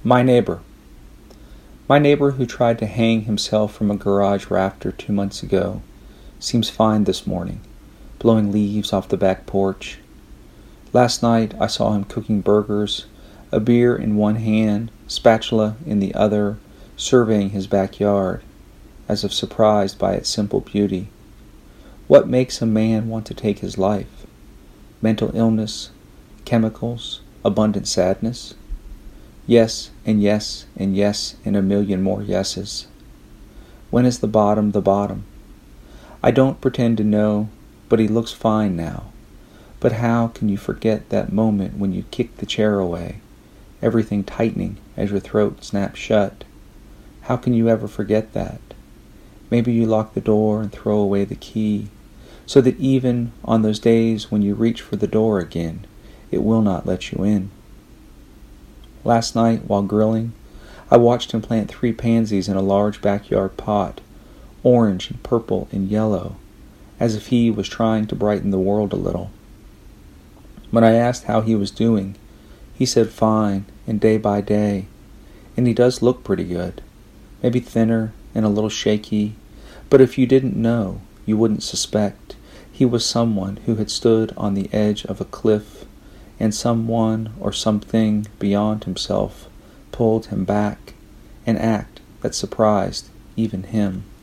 My neighbor. My neighbor who tried to hang himself from a garage rafter 2 months ago seems fine this morning, blowing leaves off the back porch. Last night I saw him cooking burgers, a beer in one hand, spatula in the other, surveying his backyard, as if surprised by its simple beauty. What makes a man want to take his life? Mental illness, chemicals, abundant sadness? Yes, and yes, and yes, and a million more yeses. When is the bottom the bottom? I don't pretend to know, but he looks fine now. But how can you forget that moment when you kicked the chair away, everything tightening as your throat snapped shut? How can you ever forget that? Maybe you lock the door and throw away the key, so that even on those days when you reach for the door again, it will not let you in. Last night, while grilling, I watched him plant 3 pansies in a large backyard pot, orange and purple and yellow, as if he was trying to brighten the world a little. When I asked how he was doing, he said fine and day by day, and he does look pretty good, maybe thinner and a little shaky, but if you didn't know, you wouldn't suspect. He was someone who had stood on the edge of a cliff, and someone or something beyond himself pulled him back, an act that surprised even him.